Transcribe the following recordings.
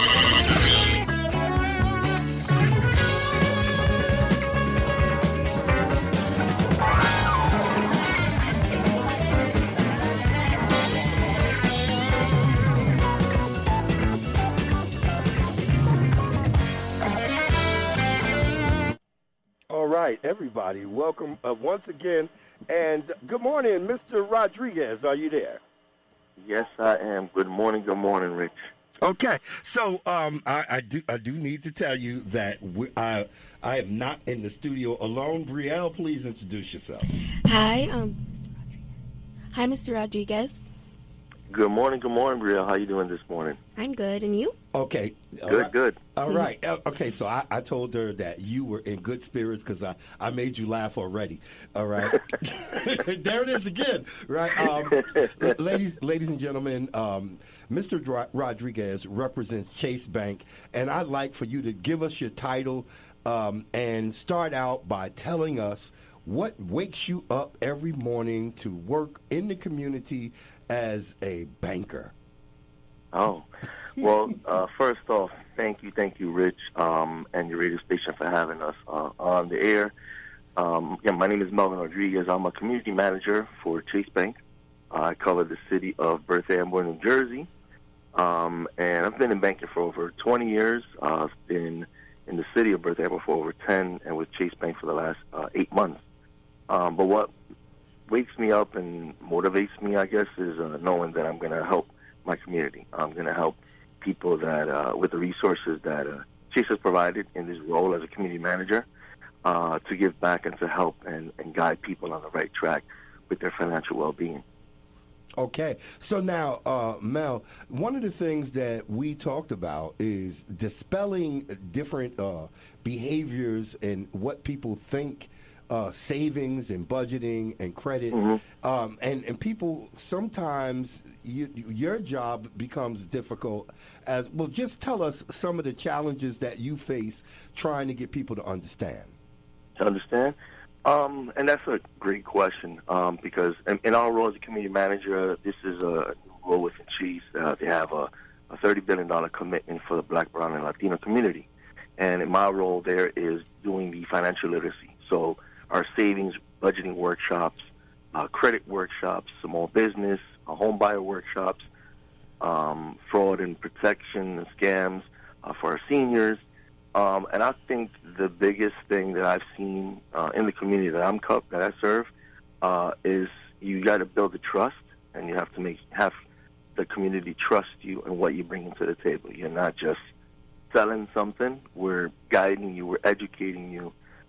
All right, everybody, welcome once again, and good morning, Mr. Rodriguez. Are you there? Yes, I am. Good morning, Rich. Okay, so I do need to tell you that I am not in the studio alone. Brielle, please introduce yourself. Hi, Mr. Rodriguez. Good morning, Brielle. How you doing this morning? I'm good, and you? Okay. Good. All right. Okay, so I told her that you were in good spirits because I made you laugh already. All right. There it is again. Right. Ladies and gentlemen, Mr. Rodriguez represents Chase Bank, and I'd like for you to give us your title and start out by telling us what wakes you up every morning to work in the community as a banker. Oh, well, first off, thank you, Rich, and your radio station for having us on the air. My name is Melvin Rodriguez. I'm a community manager for Chase Bank. I cover the city of Bertha Amboy, New Jersey, and I've been in banking for over 20 years. I've been in the city of Bertha Amboy for over 10, and with Chase Bank for the last 8 months. But what wakes me up and motivates me, I guess, is knowing that I'm going to help my community. I'm going to help people that with the resources that Chase has provided in this role as a community manager to give back and to help and guide people on the right track with their financial well-being. Okay. So now, Mel, one of the things that we talked about is dispelling different behaviors and what people think savings and budgeting and credit, and people sometimes your job becomes difficult. As well, just tell us some of the challenges that you face trying to get people to understand. To understand, and that's a great question because in our role as a community manager, this is a role within Chase. They have a $30 billion commitment for the Black, Brown, and Latino community, and in my role there is doing the financial literacy. So our savings, budgeting workshops, credit workshops, small business, home buyer workshops, fraud and protection and scams for our seniors. And I think the biggest thing that I've seen in the community that I serve is you got to build the trust, and you have to have the community trust you and what you bring into the table. You're not just selling something. We're guiding you. We're educating you.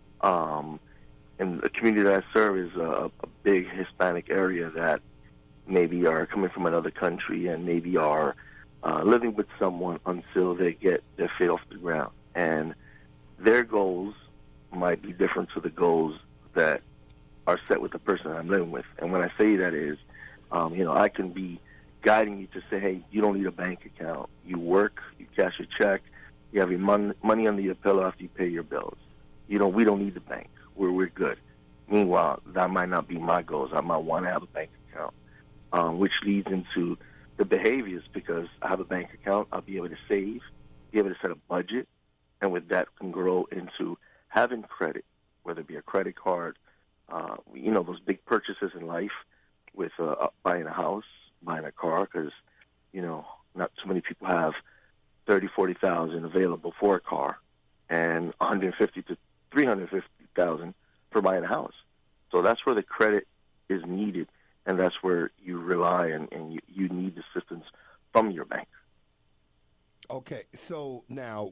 And the community that I serve is a big Hispanic area that maybe are coming from another country and maybe are living with someone until they get their feet off the ground. And their goals might be different to the goals that are set with the person I'm living with. And when I say that is, I can be guiding you to say, hey, you don't need a bank account. You work, you cash a check, you have your money under your pillow after you pay your bills. We don't need the bank. We're good. Meanwhile, that might not be my goals. I might want to have a bank account, which leads into the behaviors because I have a bank account. I'll be able to save, be able to set a budget, and with that can grow into having credit, whether it be a credit card, those big purchases in life with buying a house, buying a car, because, not too many people have $30,000-$40,000 available for a car and $150,000 to $350,000 for buying a house. So that's where the credit is needed, and that's where you rely and you need assistance from your bank. Okay, so now,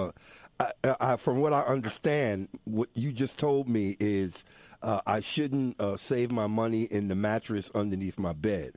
from what I understand, what you just told me is I shouldn't save my money in the mattress underneath my bed.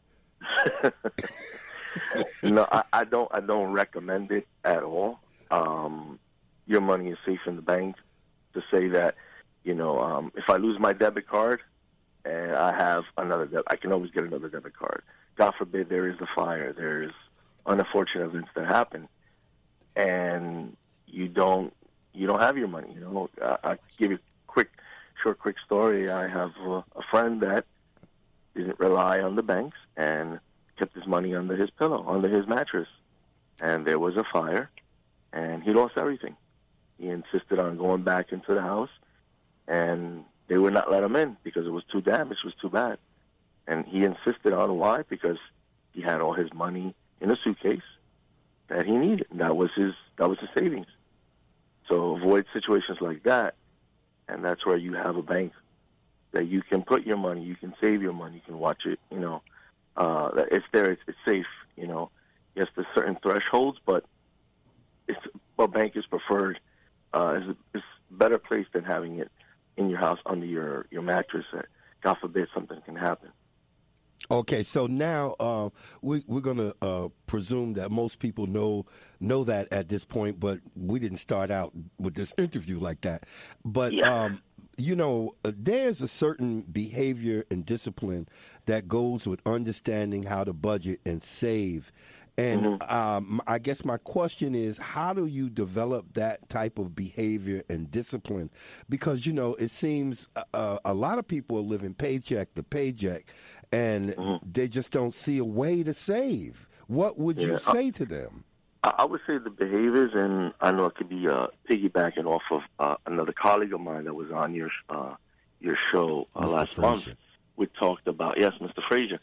No, I don't recommend it at all. Your money is safe in the bank. To say that, if I lose my debit card and I have I can always get another debit card. God forbid there is a fire, there's unfortunate events that happen, and you don't have your money. I give you a quick story. I have a friend that didn't rely on the banks and kept his money under his pillow, under his mattress, and there was a fire, and he lost everything. He insisted on going back into the house, and they would not let him in because it was too damaged, it was too bad. And he insisted on why? Because he had all his money in a suitcase that he needed. And that was his savings. So avoid situations like that, and that's where you have a bank that you can put your money, you can save your money, you can watch it. It's there, it's safe. Yes, there's certain thresholds, but a bank is preferred. It's a better place than having it in your house under your mattress. God forbid something can happen. Okay, so now we're going to presume that most people know that at this point, but we didn't start out with this interview like that. But, there's a certain behavior and discipline that goes with understanding how to budget and save. And I guess my question is, how do you develop that type of behavior and discipline? Because, it seems a lot of people are living paycheck to paycheck, and they just don't see a way to save. What would you say to them? I would say the behaviors, and I know it could be piggybacking off of another colleague of mine that was on your show last month. We talked about, yes, Mr. Frazier.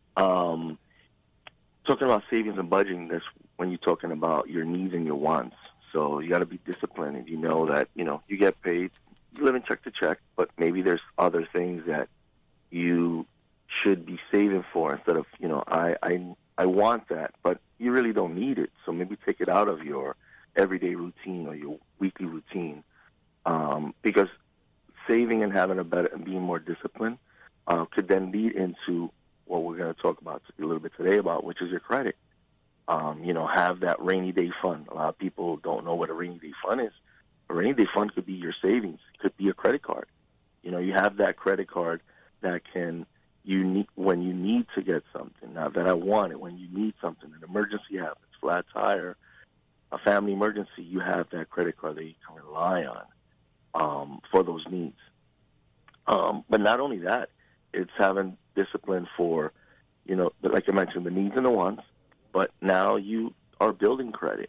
Talking about savings and budgeting, that's when you're talking about your needs and your wants. So you got to be disciplined. If you know that, you get paid, you live in check to check, but maybe there's other things that you should be saving for instead of, I want that, but you really don't need it. So maybe take it out of your everyday routine or your weekly routine, because saving and having being more disciplined could then lead into what we're going to talk about a little bit today about, which is your credit. Have that rainy day fund. A lot of people don't know what a rainy day fund is. A rainy day fund could be your savings. It could be a credit card. You have that credit card that when you need to get something. Now that I want it, when you need something, an emergency happens, flat tire, a family emergency, you have that credit card that you can rely on for those needs. But not only that, it's having discipline for, like I mentioned, the needs and the wants, but now you are building credit,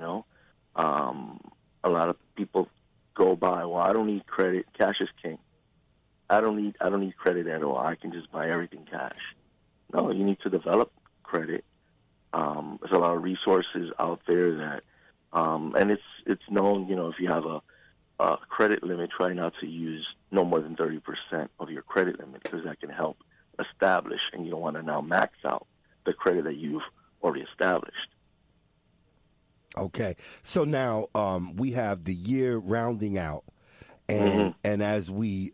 A lot of people go by, well, I don't need credit, cash is king. I don't need credit at all. I can just buy everything cash. No, you need to develop credit. There's a lot of resources out there that, and it's known, if you have a credit limit, try not to use no more than 30% of your credit limit, because that can help establish, and you don't want to now max out the credit that you've already established. Okay, so now we have the year rounding out, and as we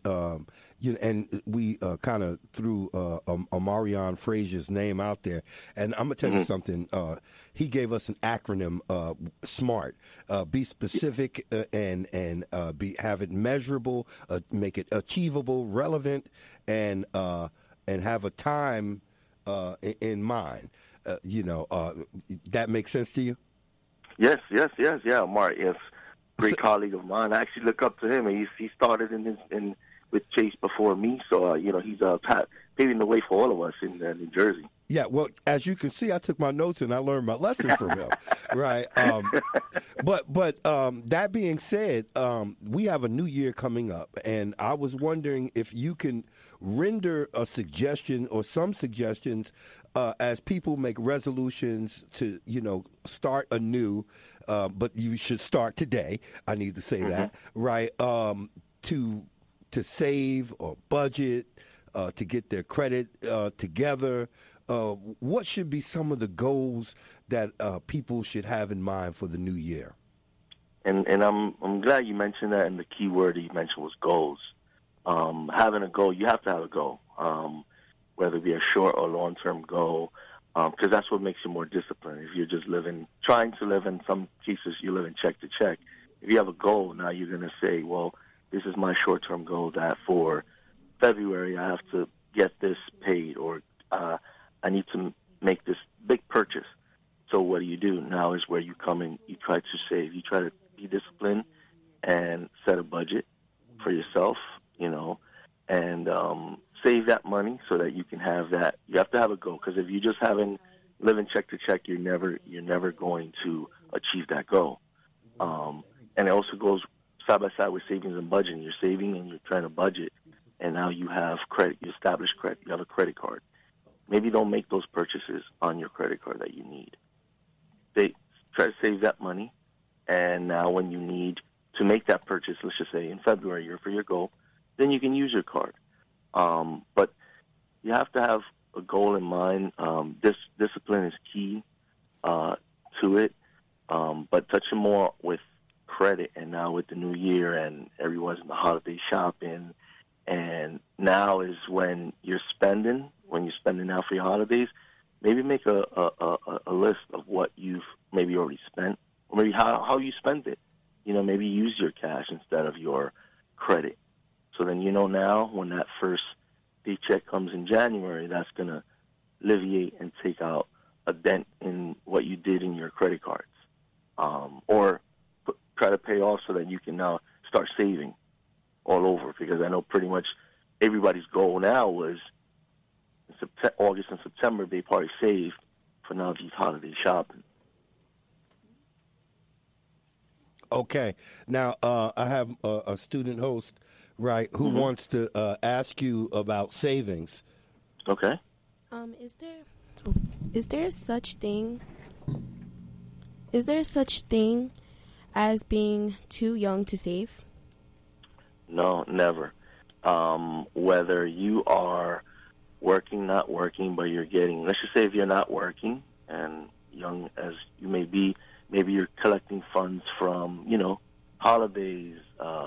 kind of threw Omarion Frazier's name out there, and I'm gonna tell you something. He gave us an acronym, SMART. Be specific and have it measurable, make it achievable, relevant, and have a time in mind. That makes sense to you? Yes, Mark. Yes, great colleague of mine. I actually look up to him. He started with Chase before me, so he's paving the way for all of us in New Jersey. Yeah, well, as you can see, I took my notes and I learned my lesson from him, right? But that being said, we have a new year coming up, and I was wondering if you can render a suggestion or some suggestions as people make resolutions to, start anew, but you should start today. I need to say that, right? To save or budget, to get their credit together. What should be some of the goals that people should have in mind for the new year? And I'm glad you mentioned that, and the key word that you mentioned was goals. Having a goal, you have to have a goal, whether it be a short or long-term goal, because that's what makes you more disciplined. If you're just trying to live, in some cases you live in check to check. If you have a goal, now you're going to say, well, this is my short-term goal that for February I have to get this paid, or I need to make this big purchase. So what do? Now is where you come in, you try to save. You try to be disciplined and set a budget for yourself, and save that money so that you can have that. You have to have a goal, because if you just living check to check, you're never going to achieve that goal. And it also goes side by side with savings and budgeting. You're saving and you're trying to budget, and now you have credit. You establish credit. You have a credit card. Maybe don't make those purchases on your credit card that you need. They try to save that money, and now when you need to make that purchase, let's just say in February or for your goal, then you can use your card. But you have to have a goal in mind. This discipline is key to it. But touching more with credit, and now with the new year and everyone's in the holiday shopping, and now is when you're spending now for your holidays, maybe make a list of what you've maybe already spent, or maybe how you spend it. Maybe use your cash instead of your credit. So then now when that first paycheck comes in January, that's going to alleviate and take out a dent in what you did in your credit cards. Or try to pay off so that you can now start saving all over, because I know pretty much everybody's goal now was in August and September, they probably saved for now these holiday shopping. Okay. Now, I have a student host, right, who wants to ask you about savings. Okay. Is there such thing as being too young to save? No, never. Whether you are working, not working, but you're getting, let's just say if you're not working, and young as you may be, maybe you're collecting funds from, holidays,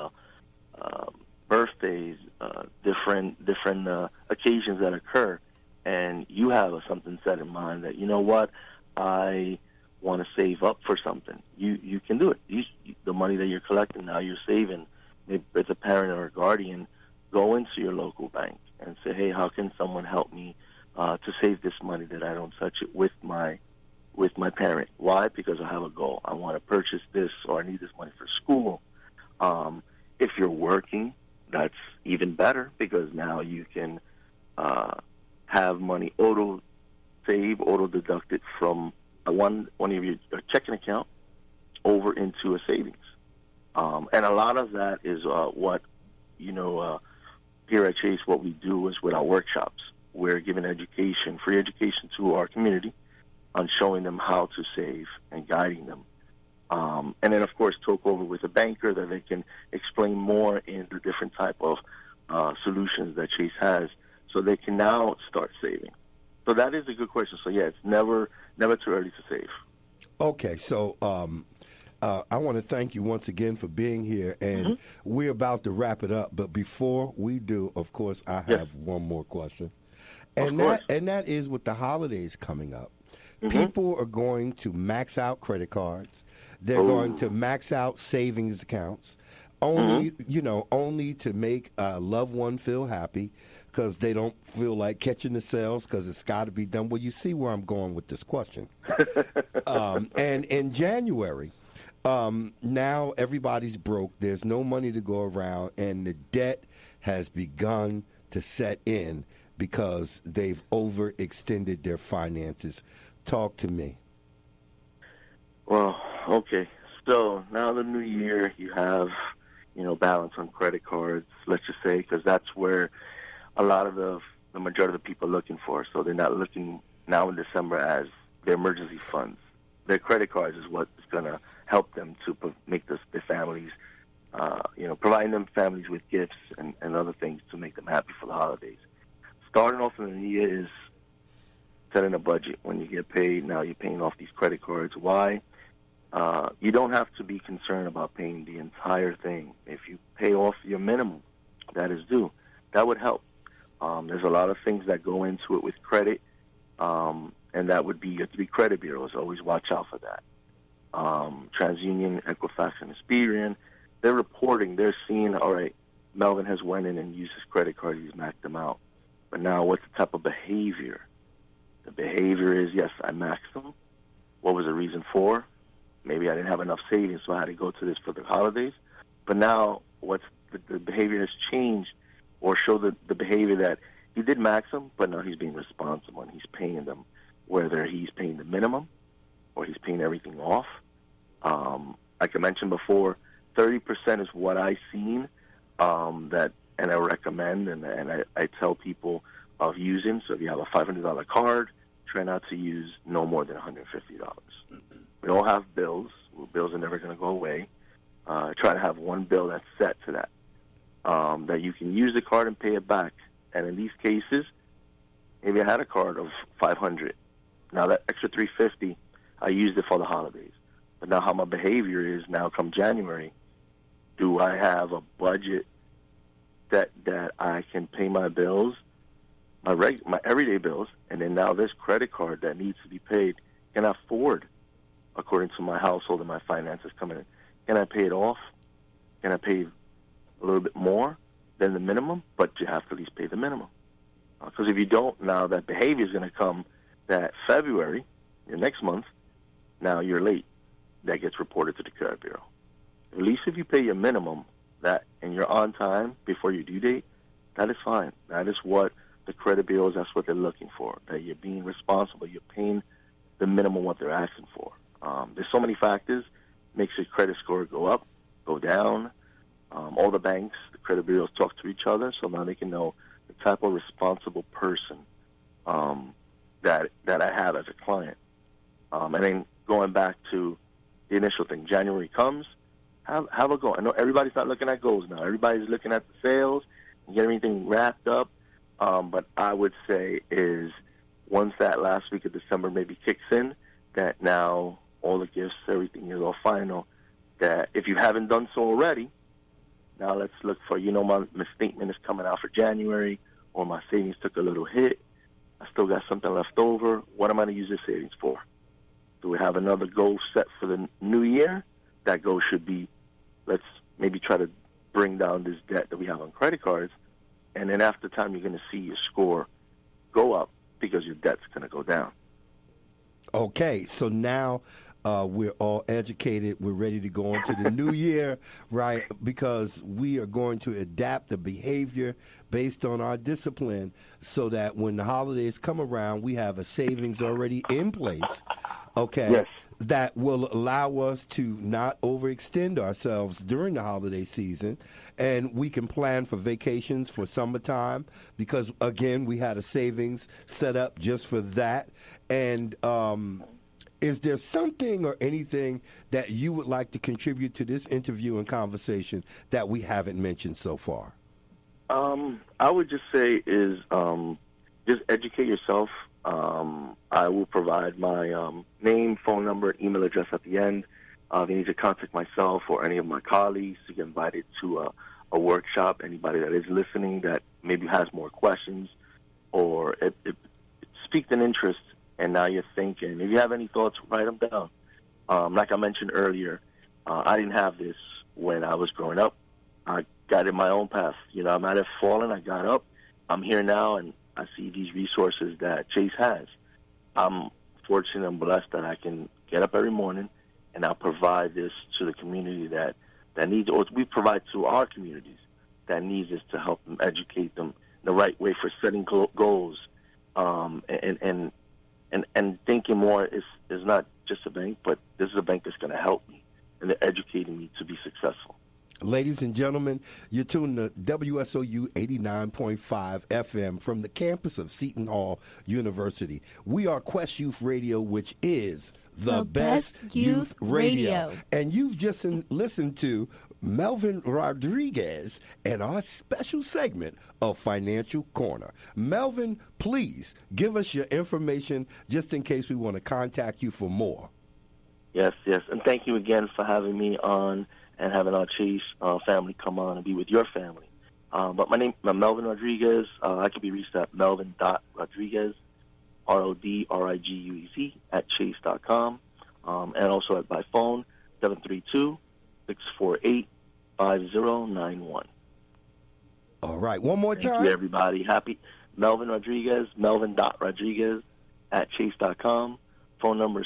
birthdays, different occasions that occur, and you have something set in mind that, I want to save up for something. You can do it. The money that you're collecting now, you're saving. Maybe as a parent or a guardian, go into your local bank and say, hey, how can someone help me to save this money that I don't touch it with my parent? Why? Because I have a goal. I want to purchase this, or I need this money for school. If you're working, that's even better, because now you can have money auto-save, auto-deducted from one of your checking account over into a savings. And a lot of that is what, here at Chase, what we do is with our workshops. We're giving free education to our community on showing them how to save and guiding them. And then, of course, talk over with a banker that they can explain more in the different type of solutions that Chase has, so they can now start saving. So that is a good question. So, yeah, it's never too early to save. Okay, so I want to thank you once again for being here, and we're about to wrap it up. But before we do, of course, I have one more question, and that is with the holidays coming up. People are going to max out credit cards. They're going to max out savings accounts, only to make a loved one feel happy, because they don't feel like catching the sales because it's got to be done. Well, you see where I'm going with this question. And in January, now everybody's broke. There's no money to go around, and the debt has begun to set in because they've overextended their finances. Talk to me. Well, okay. So now the new year, you have, balance on credit cards, let's just say, because that's where a lot of the majority of the people are looking for. So they're not looking now in December as their emergency funds. Their credit cards is what is going to help them to make their families, providing them families with gifts and other things to make them happy for the holidays. Starting off in the new year is setting a budget. When you get paid, now you're paying off these credit cards. Why? You don't have to be concerned about paying the entire thing. If you pay off your minimum that is due, that would help. There's a lot of things that go into it with credit, and that would be your 3 credit bureaus. Always watch out for that. TransUnion, Equifax, and Experian, they're reporting, they're seeing, all right, Melvin has went in and used his credit card, he's maxed them out. But now what's the type of behavior? The behavior is, yes, I maxed them. What was the reason for? Maybe I didn't have enough savings, so I had to go to this for the holidays. But now what's the behavior has changed, or show the behavior that he did max them, but now he's being responsible and he's paying them, whether he's paying the minimum or he's paying everything off. like I mentioned before, 30% is what I've seen and I recommend, and I tell people of using. So if you have a $500 card, try not to use no more than $150. We all have bills. Bills are never going to go away. Try to have one bill that's set to that, that you can use the card and pay it back. And in these cases, maybe I had a card of $500. Now that extra $350, I used it for the holidays. But now how my behavior is now come January, do I have a budget that I can pay my bills, my everyday bills, and then now this credit card that needs to be paid, can I afford, according to my household and my finances coming in? Can I pay it off? Can I pay a little bit more than the minimum? But you have to at least pay the minimum. Because if you don't, now that behavior is going to come that February, your next month, now you're late. That gets reported to the credit bureau. At least if you pay your minimum, that and you're on time before your due date, that is fine. That is what the credit bureaus, that's what they're looking for, that you're being responsible, you're paying the minimum what they're asking for. There's so many factors, makes your credit score go up, go down. All the banks, the credit bureaus talk to each other, so now they can know the type of responsible person that I have as a client. And then going back to the initial thing, January comes, have a goal. I know everybody's not looking at goals now. Everybody's looking at the sales and get everything wrapped up. But I would say is once that last week of December maybe kicks in, that now all the gifts, everything is all final, that if you haven't done so already, now let's look for, my statement is coming out for January, or my savings took a little hit. I still got something left over. What am I going to use this savings for? Do we have another goal set for the new year? That goal should be, let's maybe try to bring down this debt that we have on credit cards. And then after time, you're going to see your score go up because your debt's going to go down. Okay, so now we're all educated. We're ready to go into the new year, right? Because we are going to adapt the behavior based on our discipline so that when the holidays come around, we have a savings already in place, okay? Yes. That will allow us to not overextend ourselves during the holiday season, and we can plan for vacations for summertime because, again, we had a savings set up just for that. And is there something or anything that you would like to contribute to this interview and conversation that we haven't mentioned so far? I would just say is just educate yourself. I will provide my name, phone number, email address at the end. If you need to contact myself or any of my colleagues to get invited to a workshop, anybody that is listening that maybe has more questions or it piqued an interest and now you're thinking. If you have any thoughts, write them down. Like I mentioned earlier, I didn't have this when I was growing up. I got in my own path. I might have fallen. I got up. I'm here now, and I see these resources that Chase has. I'm fortunate and blessed that I can get up every morning and I'll provide this to the community that needs, or we provide to our communities that needs this to help them, educate them the right way for setting goals, and thinking more is not just a bank, but this is a bank that's going to help me, and they're educating me to be successful. Ladies and gentlemen, you're tuned to WSOU 89.5 FM from the campus of Seton Hall University. We are Quest Youth Radio, which is the best youth radio. And you've just listened to Melvin Rodriguez and our special segment of Financial Corner. Melvin, please give us your information just in case we want to contact you for more. Yes. And thank you again for having me on and having our Chase family come on and be with your family. But my name is Melvin Rodriguez. I can be reached at melvin.rodriguez, RODRIGUEZ, @chase.com. And also by phone, 732-648-5091. All right. One more time. Thank you, everybody. Happy Melvin Rodriguez, melvin.rodriguez, @chase.com. Phone number is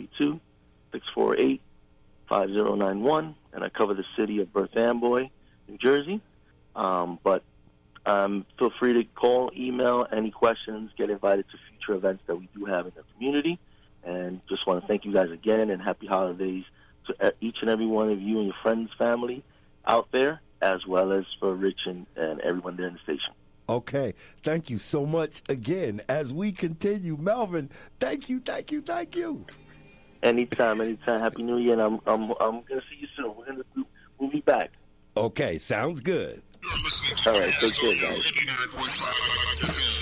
732-648-5091. And I cover the city of Bertha Amboy, New Jersey. But feel free to call, email, any questions, get invited to future events that we do have in the community. And just want to thank you guys again, and happy holidays to each and every one of you and your friends, family out there, as well as for Rich and everyone there in the station. Okay. Thank you so much again. As we continue, Melvin, thank you. Anytime. Happy New Year, and I'm gonna see you soon. We'll be back. Okay, sounds good. All right, take care, guys.